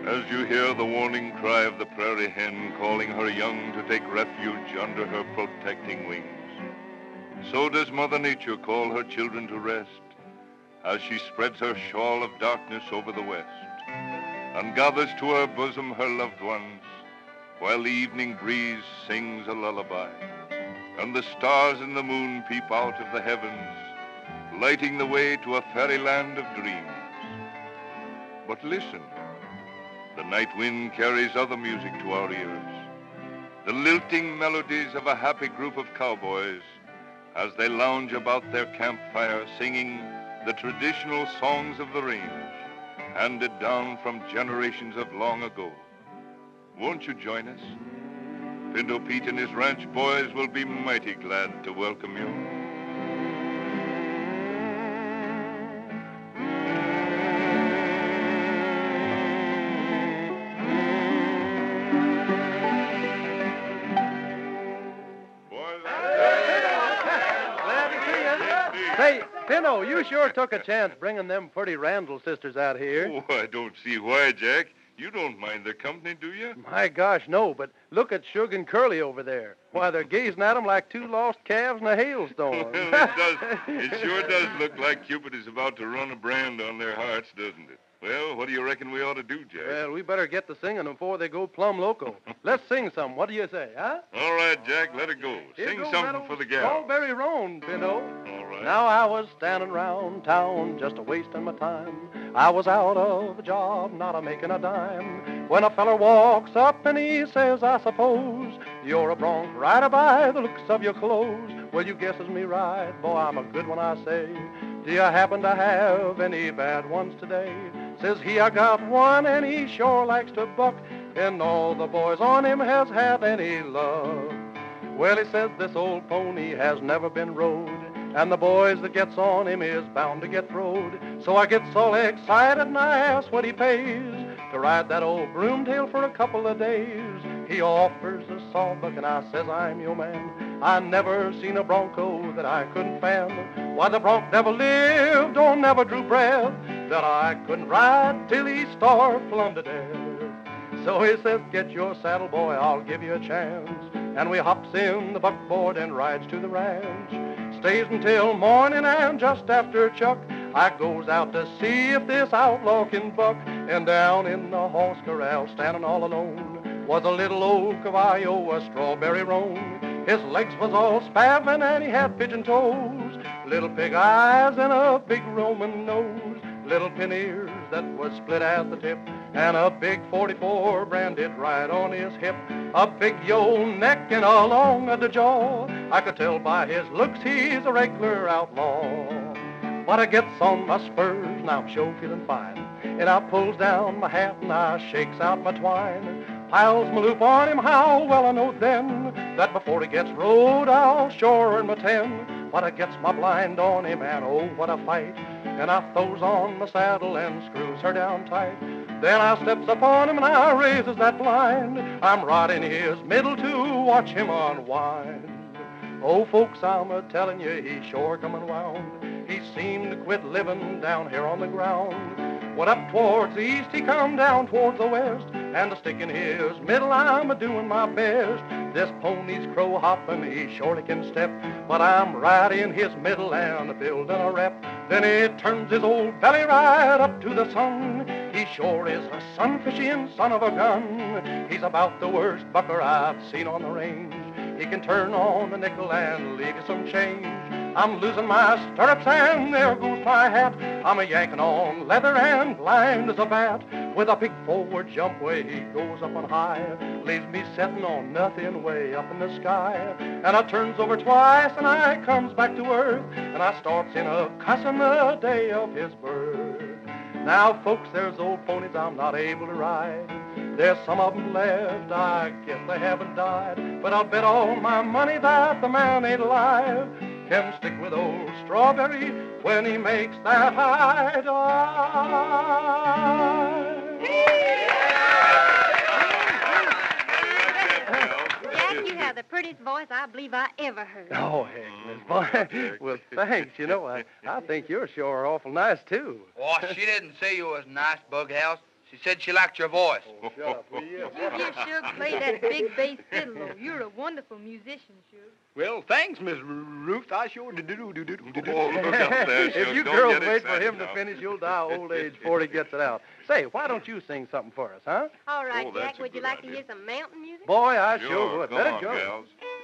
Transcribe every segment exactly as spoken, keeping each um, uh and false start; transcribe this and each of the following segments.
As you hear the warning cry of the prairie hen calling her young to take refuge under her protecting wings, so does Mother Nature call her children to rest as she spreads her shawl of darkness over the west and gathers to her bosom her loved ones while the evening breeze sings a lullaby and the stars and the moon peep out of the heavens, lighting the way to a fairyland of dreams. But listen, the night wind carries other music to our ears, the lilting melodies of a happy group of cowboys as they lounge about their campfire singing the traditional songs of the range, handed down from generations of long ago. Won't you join us? Pinto Pete and his ranch boys will be mighty glad to welcome you. Say, Pinto, you sure took a chance bringing them pretty Randall sisters out here. Oh, I don't see why, Jack. You don't mind their company, do you? My gosh, no, but look at Suge and Curly over there. Why, they're gazing at 'em like two lost calves in a hailstorm. Well, it does. It sure does look like Cupid is about to run a brand on their hearts, doesn't it? Well, what do you reckon we ought to do, Jack? Well, we better get to singing before they go plumb loco. Let's sing some. What do you say, huh? All right, Jack, let it go. Here Sing goes something that for the old gal. Strawberry Roan, Pinto. All right. Now I was standing round town just a wasting my time. I was out of a job, not a making a dime. When a feller walks up and he says, I suppose you're a bronc rider by the looks of your clothes. Well, you guesses me right, boy, I'm a good one, I say. Do you happen to have any bad ones today? Says he, I got one, and he sure likes to buck, and all the boys on him has had any luck. Well, he says this old pony has never been rode, and the boys that gets on him is bound to get throwed. So I gets all excited and I ask what he pays to ride that old broomtail for a couple of days. He offers a sawbuck and I says, I'm your man. I never seen a bronco that I couldn't fan. Why, the bronc never lived or never drew breath that I couldn't ride till he starved plumb to death. So he says, get your saddle, boy, I'll give you a chance. And we hops in the buckboard and rides to the ranch. Stays until morning, and just after chuck, I goes out to see if this outlaw can buck. And down in the horse corral, standing all alone, was a little old caballo, a strawberry roan. His legs was all spavined and he had pigeon toes, little pig eyes and a big Roman nose, little pin ears that was split at the tip, and a big forty-four branded right on his hip, a big yo neck and a long the jaw. I could tell by his looks he's a regular outlaw. But I gets on my spurs, now I'm sure feeling fine, and I pulls down my hat and I shakes out my twine, piles my loop on him. How well I know then that before he gets rode, I'll sure earn my ten. But I gets my blind on him, and oh, what a fight, and I throws on my saddle and screws her down tight. Then I steps upon him and I raises that blind. I'm right in his middle to watch him unwind. Oh, folks, I'm a-telling you, he sure come unwound. He seemed to quit living down here on the ground. Went up towards the east, he come down towards the west, and to stick in his middle, I'm a-doing my best. This pony's crow-hopping, he surely can step, but I'm right in his middle and a-building a rep. Then he turns his old belly right up to the sun. He sure is a sun-fishing son of a gun. He's about the worst bucker I've seen on the range. He can turn on the nickel and leave you some change. I'm losing my stirrups and there goes my hat. I'm a-yanking on leather and blind as a bat. With a big forward jump way he goes up on high, leaves me setting on nothing way up in the sky. And I turns over twice and I comes back to earth, and I starts in a cussing the day of his birth. Now, folks, there's old ponies I'm not able to ride. There's some of them left, I guess they haven't died. But I'll bet all my money that the man ain't alive can stick with old Strawberry when he makes that high dive. Jack, you have the prettiest voice I believe I ever heard. Oh, heck, Miss Boy. Well, thanks. You know, I, I think you're sure awful nice, too. Oh, she didn't say you was nice, Bughouse. She said she liked your voice. Oh, shut up, will you? You Shug, play that big bass fiddle. Oh, you're a wonderful musician, Shug. Well, thanks, Miss Ruth. I sure do do do do do do. Oh, look up there, If Shug. you Don't girls get wait for excited him to now. finish, you'll die of old age before he gets it out. Say, why don't you sing something for us, huh? All right, Oh, that's Jack, a would you good like to idea. hear some mountain music? Boy, I sure, Sure, would. come Let it on, go. gals.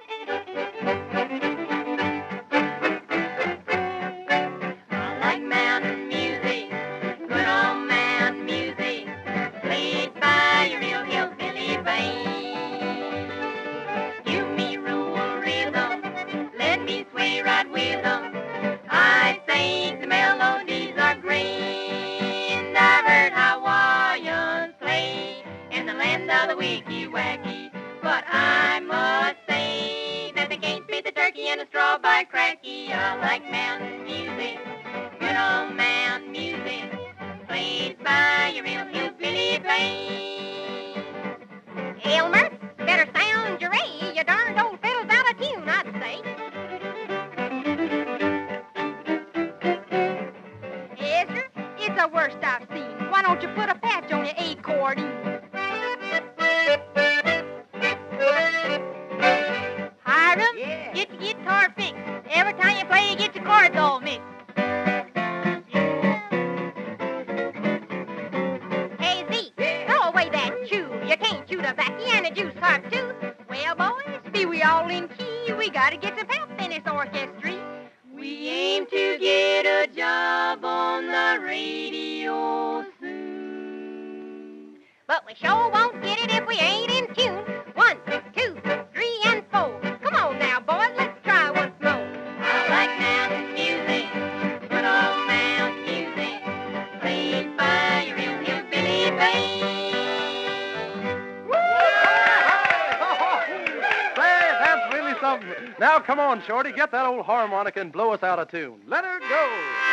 I like mountain music, good old mountain music, played by your real hillbilly band. Give me rural rhythm, let me sway right with them. I think the melodies are grand. I've heard Hawaiians play in the land of the wicky-wacky, but I must say that they can't beat the turkey and the strawberry cracky. I like mountain music, good old mountain music, played by your real hillbilly band. Elmer, better sound your A. Your darned old fiddle's out of tune, I'd say. Ezra, it's the worst I've seen. Why don't you put a patch on your accordion? Hiram, Yeah. get your guitar fixed. Every time you play, you get your chords all mixed. Hey, Z, throw away that chew. You can't chew tobacco and a juice harp, too. Well, boys, be we all in key. We gotta get some help in this orchestra. We aim to get a job on the radio soon. But we sure won't get it if we ain't in tune. One, two, three, and four. Come on now, boys, let's try once more. I like mountain music, good old mountain music, played by your real hillbilly band. Say, that's really something. Now, come on, Shorty, get that old harmonica and blow us out of tune. Let her go.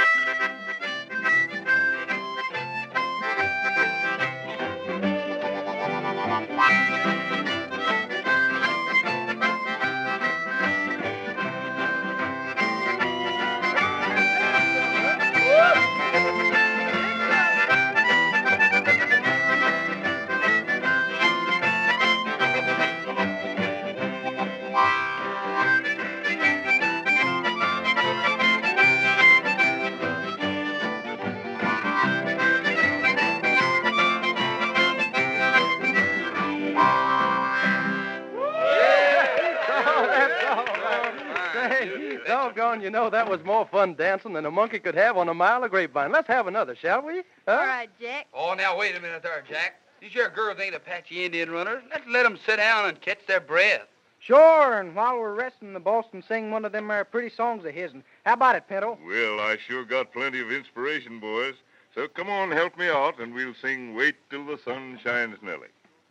Oh, that's all right. Say, doggone, you know, that was more fun dancing than a monkey could have on a mile of grapevine. Let's have another, shall we? Huh? All right, Jack. Oh, now, wait a minute there, Jack. These here girls ain't Apache Indian runners. Let's let them sit down and catch their breath. Sure, and while we're resting, the boss can sing one of them there pretty songs of his'n. How about it, Pinto? Well, I sure got plenty of inspiration, boys. So come on, help me out, and we'll sing Wait Till the Sun Shines, Nellie.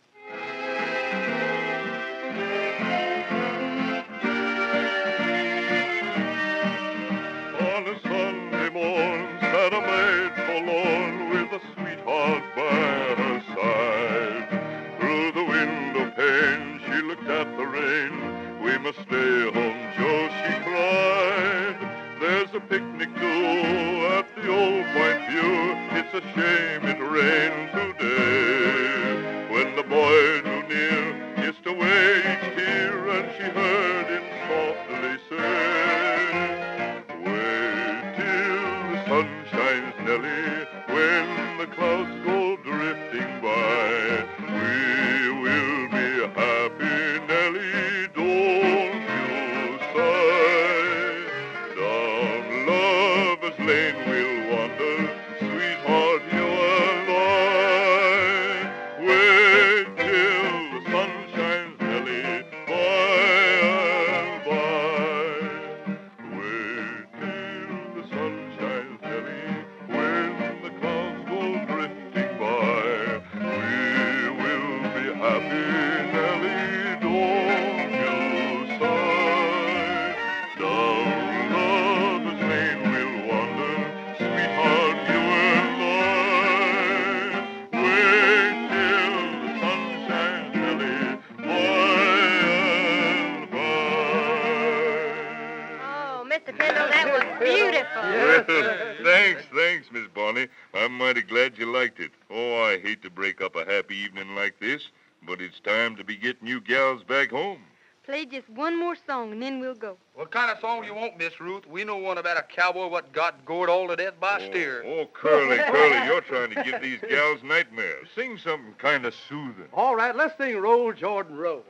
On a Sunday morn sat a maid forlorn with a sweetheart by her side. Through the window pane she looked at the rain. We must stay home, Joe, she cried. There's a picnic too at the old Point View. It's a shame it rained today. When the boy drew near, kissed away each tear, and she heard him softly say, wait till the sun shines, Nellie, when the clouds go drifting by. We will be happy, Nellie, don't you sigh. Down Lover's Lane we'll wander, sweetheart, you and I. wonderful. Well, thanks, thanks, Miss Bonnie. I'm mighty glad you liked it. Oh, I hate to break up a happy evening like this, but it's time to be getting you gals back home. Play just one more song, and then we'll go. What kind of song you want, Miss Ruth? We know one about a cowboy what got gored all to death by a steer. Oh, oh, Curly, Curly, you're trying to give these gals nightmares. Sing something kind of soothing. All right, let's sing Roll, Jordan, Roll.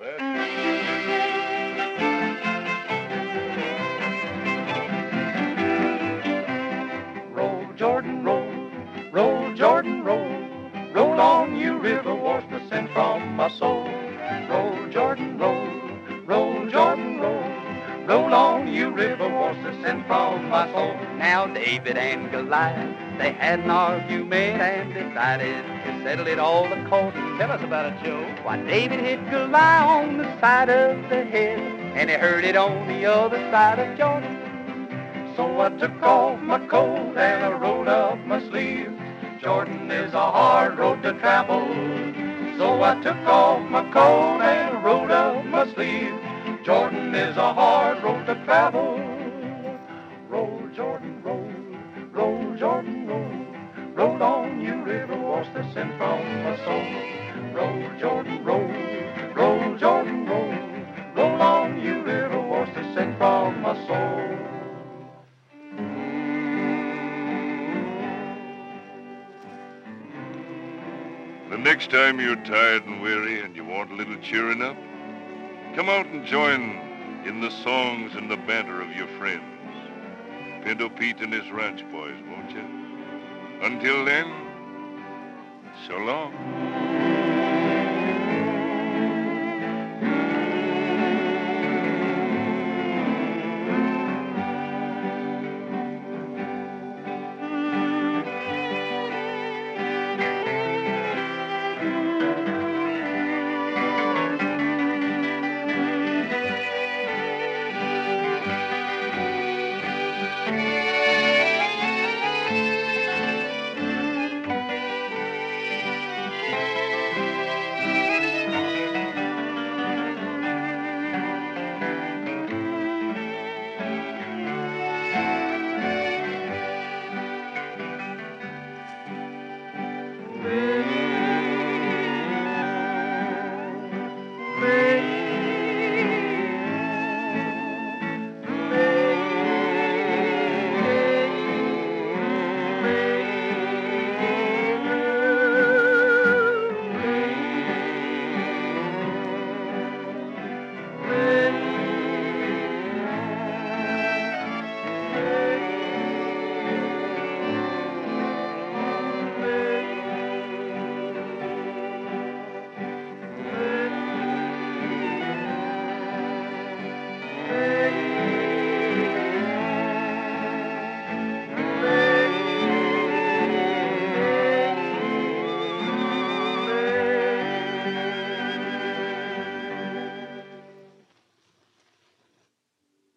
Roll, Jordan, roll, roll, Jordan, roll. Roll on, you river, wash the sin from my soul. Roll, Jordan, roll, roll, Jordan, roll. Roll on, you river, wash the sin from my soul. Now David and Goliath, they had an argument and decided to settle it all according. Tell us about it, Joe. Why, David hit Goliath on the side of the head, and he heard it on the other side of Jordan. So I took off my coat and I rolled up my sleeves. Jordan is a hard road to travel. So I took off my coat and I rolled up my sleeves. Jordan is a hard road to travel. Roll, Jordan, roll, roll, Jordan, roll. Roll on, you river, wash the sin from my soul. Roll, Jordan, roll, roll, Jordan, roll. Roll on, you river, wash the sin from my soul. The next time you're tired and weary and you want a little cheering up, come out and join in the songs and the banter of your friends. Pinto Pete and his ranch boys, won't you? Until then, so long.